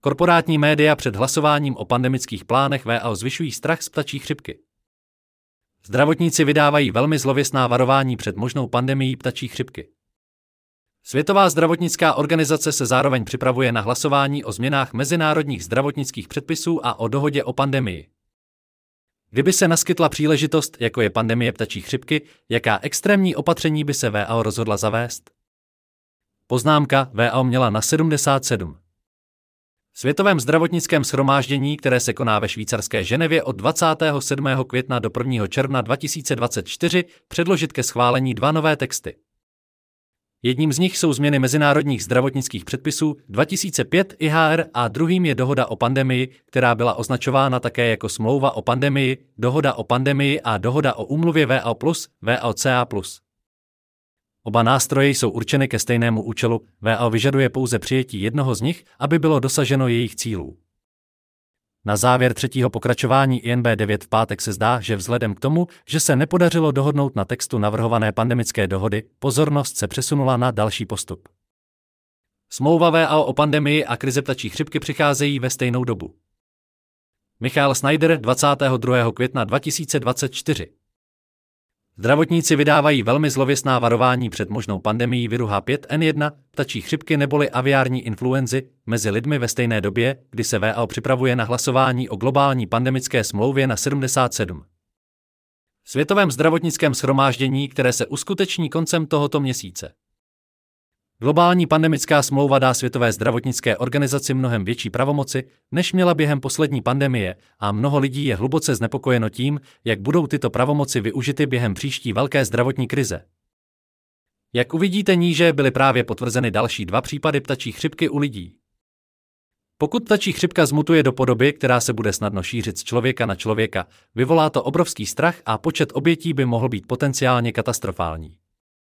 Korporátní média před hlasováním o pandemických plánech WHO zvyšují strach z ptačí chřipky. Zdravotníci vydávají velmi zlověstná varování před možnou pandemií ptačí chřipky. Světová zdravotnická organizace se zároveň připravuje na hlasování o změnách mezinárodních zdravotnických předpisů a o dohodě o pandemii. Kdyby se naskytla příležitost, jako je pandemie ptačí chřipky, jaká extrémní opatření by se WHO rozhodla zavést? Poznámka: WHO měla na 77. Světovém zdravotnickém shromáždění, které se koná ve švýcarské Ženevě od 27. května do 1. června 2024, předložit ke schválení 2 nové texty. Jedním z nich jsou změny mezinárodních zdravotnických předpisů 2005 IHR a druhým je dohoda o pandemii, která byla označována také jako smlouva o pandemii, dohoda o pandemii a dohoda o úmluvě WHO+, VOCA+. Oba nástroje jsou určeny ke stejnému účelu, WHO vyžaduje pouze přijetí jednoho z nich, aby bylo dosaženo jejich cílů. Na závěr třetího pokračování INB9 v pátek se zdá, že vzhledem k tomu, že se nepodařilo dohodnout na textu navrhované pandemické dohody, pozornost se přesunula na další postup. Smlouva WHO o pandemii a krize ptačí chřipky přicházejí ve stejnou dobu. Michael Snyder, 22. května 2024. Zdravotníci vydávají velmi zlověstná varování před možnou pandemií viru H5N1, ptačí chřipky neboli aviární influenzy, mezi lidmi ve stejné době, kdy se WHO připravuje na hlasování o globální pandemické smlouvě na 77. Světovém zdravotnickém shromáždění, které se uskuteční koncem tohoto měsíce. Globální pandemická smlouva dá Světové zdravotnické organizaci mnohem větší pravomoci, než měla během poslední pandemie, a mnoho lidí je hluboce znepokojeno tím, jak budou tyto pravomoci využity během příští velké zdravotní krize. Jak uvidíte níže, byly právě potvrzeny další 2 případy ptačí chřipky u lidí. Pokud ptačí chřipka zmutuje do podoby, která se bude snadno šířit z člověka na člověka, vyvolá to obrovský strach a počet obětí by mohl být potenciálně katastrofální.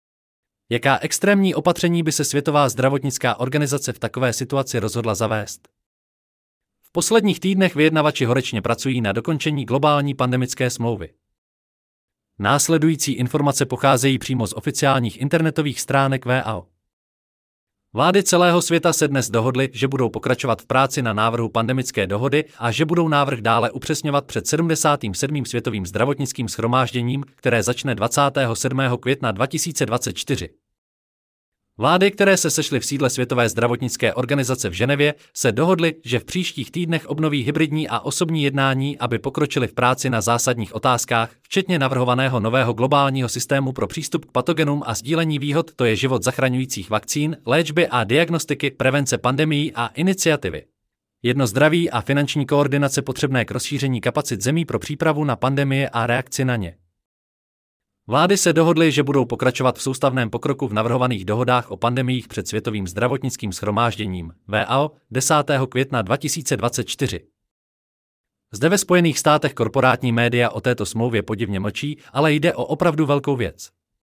Jaká extrémní opatření by se Světová zdravotnická organizace v takové situaci rozhodla zavést? V posledních týdnech vyjednavači horečně pracují na dokončení globální pandemické smlouvy. Následující informace pocházejí přímo z oficiálních internetových stránek WHO. Vlády celého světa se dnes dohodly, že budou pokračovat v práci na návrhu pandemické dohody a že budou návrh dále upřesňovat před 77. Světovým zdravotnickým shromážděním, které začne 27. května 2024. Vlády, které se sešly v sídle Světové zdravotnické organizace v Ženevě, se dohodly, že v příštích týdnech obnoví hybridní a osobní jednání, aby pokročili v práci na zásadních otázkách, včetně navrhovaného nového globálního systému pro přístup k patogenům a sdílení výhod, to je život zachraňujících vakcín, léčby a diagnostiky, prevence pandemií a iniciativy. Jedno zdraví a finanční koordinace potřebné k rozšíření kapacit zemí pro přípravu na pandemie a reakci na ně. Vlády se dohodly, že budou pokračovat v soustavném pokroku v navrhovaných dohodách o pandemiích před Světovým zdravotnickým shromážděním WHO 10. května 2024. Zde ve Spojených státech korporátní média o této smlouvě podivně mlčí, ale jde o opravdu velkou věc.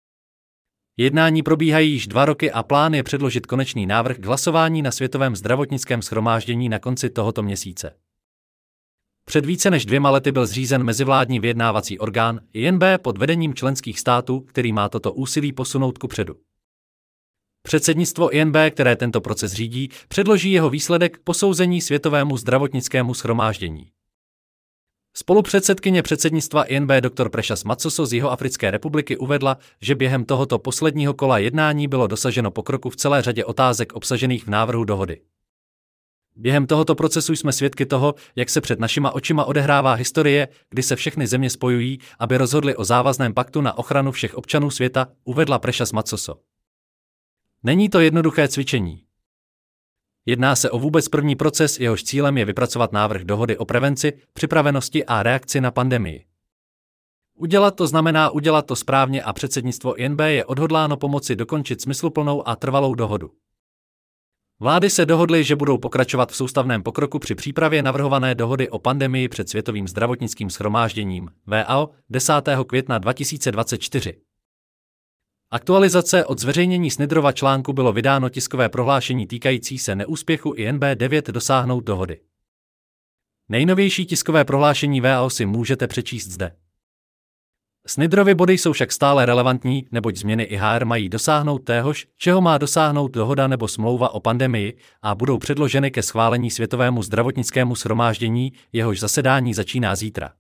Jednání probíhají již 2 roky a plán je předložit konečný návrh k hlasování na Světovém zdravotnickém shromáždění na konci tohoto měsíce. Před více než 2 lety byl zřízen mezivládní vyjednávací orgán INB pod vedením členských států, který má toto úsilí posunout kupředu. Předsednictvo INB, které tento proces řídí, předloží jeho výsledek k posouzení Světovému zdravotnickému shromáždění. Spolupředsedkyně předsednictva INB dr. Precious Matsoso z Jihoafrické republiky uvedla, že během tohoto posledního kola jednání bylo dosaženo pokroku v celé řadě otázek obsažených v návrhu dohody. Během tohoto procesu jsme svědky toho, jak se před našima očima odehrává historie, kdy se všechny země spojují, aby rozhodly o závazném paktu na ochranu všech občanů světa, uvedla Precious Matsoso. Není to jednoduché cvičení. Jedná se o vůbec první proces, jehož cílem je vypracovat návrh dohody o prevenci, připravenosti a reakci na pandemii. Udělat to znamená udělat to správně a předsednictvo INB je odhodláno pomoci dokončit smysluplnou a trvalou dohodu. Vlády se dohodly, že budou pokračovat v soustavném pokroku při přípravě navrhované dohody o pandemii před Světovým zdravotnickým shromážděním WHO 10. května 2024. Aktualizace od zveřejnění Snyderova článku bylo vydáno tiskové prohlášení týkající se neúspěchu INB9 dosáhnout dohody. Nejnovější tiskové prohlášení WHO si můžete přečíst zde. Snyderovy body jsou však stále relevantní, neboť změny IHR mají dosáhnout téhož, čeho má dosáhnout dohoda nebo smlouva o pandemii, a budou předloženy ke schválení Světovému zdravotnickému shromáždění, jehož zasedání začíná zítra.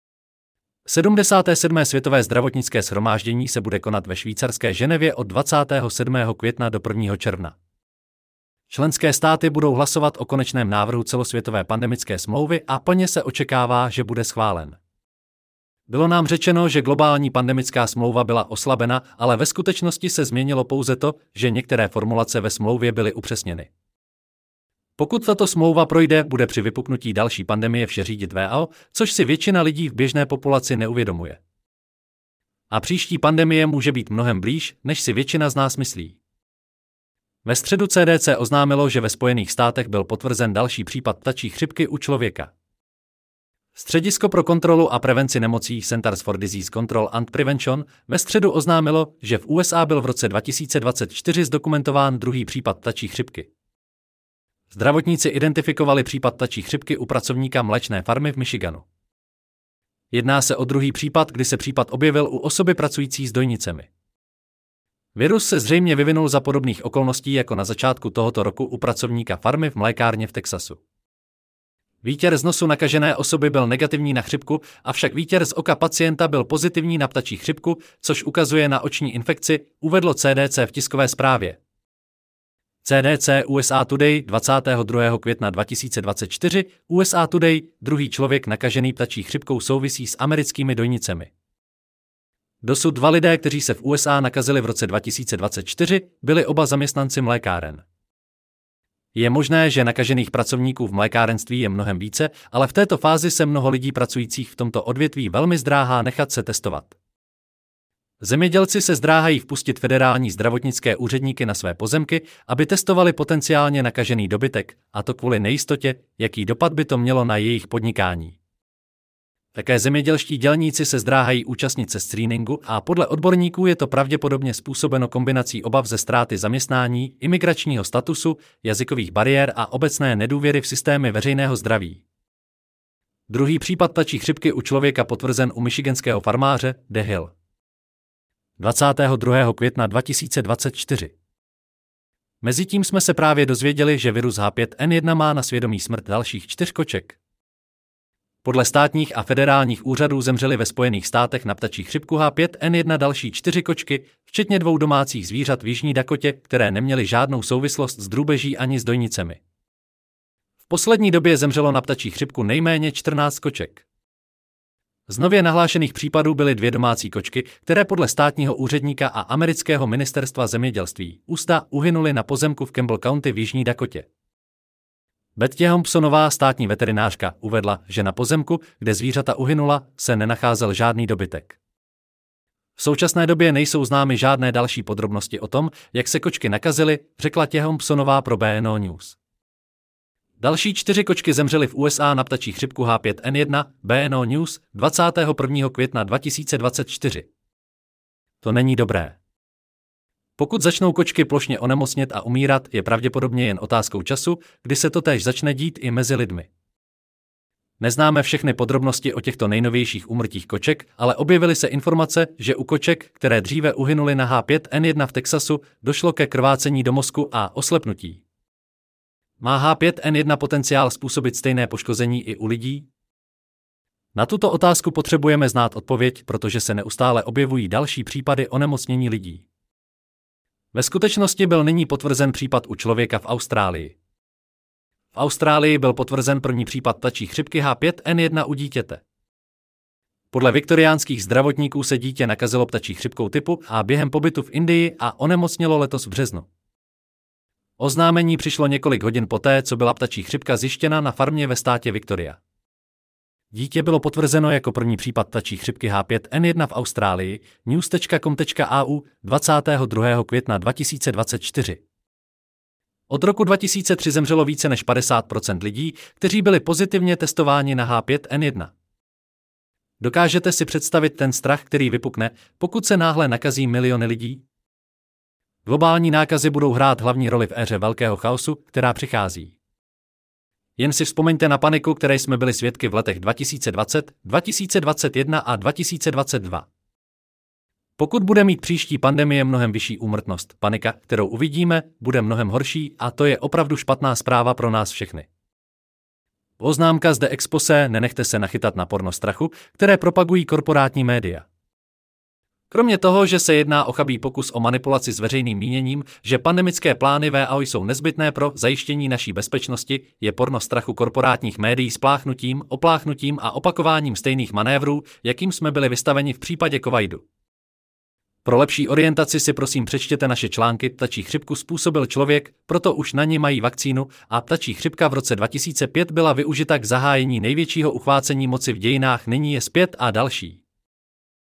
77. Světové zdravotnické shromáždění se bude konat ve švýcarské Ženevě od 27. května do 1. června. Členské státy budou hlasovat o konečném návrhu celosvětové pandemické smlouvy a plně se očekává, že bude schválen. Bylo nám řečeno, že globální pandemická smlouva byla oslabena, ale ve skutečnosti se změnilo pouze to, že některé formulace ve smlouvě byly upřesněny. Pokud tato smlouva projde, bude při vypuknutí další pandemie vše řídit WHO, což si většina lidí v běžné populaci neuvědomuje. A příští pandemie může být mnohem blíž, než si většina z nás myslí. Ve středu CDC oznámilo, že ve Spojených státech byl potvrzen další případ ptačí chřipky u člověka. Středisko pro kontrolu a prevenci nemocí Centers for Disease Control and Prevention ve středu oznámilo, že v USA byl v roce 2024 zdokumentován druhý případ ptačí chřipky. Zdravotníci identifikovali případ ptačí chřipky u pracovníka mléčné farmy v Michiganu. Jedná se o druhý případ, kdy se případ objevil u osoby pracující s dojnicemi. Virus se zřejmě vyvinul za podobných okolností jako na začátku tohoto roku u pracovníka farmy v mlékárně v Texasu. Výtěr z nosu nakažené osoby byl negativní na chřipku, avšak výtěr z oka pacienta byl pozitivní na ptačí chřipku, což ukazuje na oční infekci, uvedlo CDC v tiskové zprávě. CDC USA Today 22. května 2024 USA Today, druhý člověk nakažený ptačí chřipkou souvisí s americkými dojnicemi. Dosud 2 lidé, kteří se v USA nakazili v roce 2024, byli oba zaměstnanci mlékáren. Je možné, že nakažených pracovníků v mlékárenství je mnohem více, ale v této fázi se mnoho lidí pracujících v tomto odvětví velmi zdráhá nechat se testovat. Zemědělci se zdráhají vpustit federální zdravotnické úředníky na své pozemky, aby testovali potenciálně nakažený dobytek, a to kvůli nejistotě, jaký dopad by to mělo na jejich podnikání. Také zemědělští dělníci se zdráhají účastnit se screeningu a podle odborníků je to pravděpodobně způsobeno kombinací obav ze ztráty zaměstnání, imigračního statusu, jazykových bariér a obecné nedůvěry v systémy veřejného zdraví. Druhý případ ptačí chřipky u člověka potvrzen u michiganského farmáře The Hill. 22. května 2024. Mezitím jsme se právě dozvěděli, že virus H5N1 má na svědomí smrt dalších 4 koček. Podle státních a federálních úřadů zemřely ve Spojených státech na ptačí chřipku H5N1 další 4 kočky, včetně 2 domácích zvířat v Jižní Dakotě, které neměly žádnou souvislost s drůbeží ani s dojnicemi. V poslední době zemřelo na ptačí chřipku nejméně 14 koček. Z nově nahlášených případů byly 2 domácí kočky, které podle státního úředníka a amerického ministerstva zemědělství USDA uhynuly na pozemku v Campbell County v Jižní Dakotě. Betty Thompsonová, státní veterinářka, uvedla, že na pozemku, kde zvířata uhynula, se nenacházel žádný dobytek. V současné době nejsou známy žádné další podrobnosti o tom, jak se kočky nakazily, řekla Thompsonová pro BNO News. Další 4 kočky zemřely v USA na ptačí chřipku H5N1, BNO News, 21. května 2024. To není dobré. Pokud začnou kočky plošně onemocnět a umírat, je pravděpodobně jen otázkou času, kdy se to též začne dít i mezi lidmi. Neznáme všechny podrobnosti o těchto nejnovějších úmrtích koček, ale objevily se informace, že u koček, které dříve uhynuly na H5N1 v Texasu, došlo ke krvácení do mozku a oslepnutí. Má H5N1 potenciál způsobit stejné poškození i u lidí? Na tuto otázku potřebujeme znát odpověď, protože se neustále objevují další případy onemocnění lidí. Ve skutečnosti byl nyní potvrzen případ u člověka v Austrálii. V Austrálii byl potvrzen první případ ptačí chřipky H5N1 u dítěte. Podle viktoriánských zdravotníků se dítě nakazilo ptačí chřipkou typu A během pobytu v Indii a onemocnělo letos v březnu. Oznámení přišlo několik hodin poté, co byla ptačí chřipka zjištěna na farmě ve státě Victoria. Dítě bylo potvrzeno jako první případ ptačí chřipky H5N1 v Austrálii, news.com.au 22. května 2024. Od roku 2003 zemřelo více než 50% lidí, kteří byli pozitivně testováni na H5N1. Dokážete si představit ten strach, který vypukne, pokud se náhle nakazí miliony lidí? Globální nákazy budou hrát hlavní roli v éře velkého chaosu, která přichází. Jen si vzpomeňte na paniku, které jsme byli svědky v letech 2020, 2021 a 2022. Pokud bude mít příští pandemie mnohem vyšší úmrtnost, panika, kterou uvidíme, bude mnohem horší a to je opravdu špatná zpráva pro nás všechny. Poznámka zde expose, nenechte se nachytat na porno strachu, které propagují korporátní média. Kromě toho, že se jedná o chabý pokus o manipulaci s veřejným míněním, že pandemické plány WHO jsou nezbytné pro zajištění naší bezpečnosti, je porno strachu korporátních médií spláchnutím, opláchnutím a opakováním stejných manévrů, jakým jsme byli vystaveni v případě covidu. Pro lepší orientaci si prosím přečtěte naše články Ptačí chřipku způsobil člověk, proto už na ni mají vakcínu a ptačí chřipka v roce 2005 byla využita k zahájení největšího uchvácení moci v dějinách, nyní je zpět a další.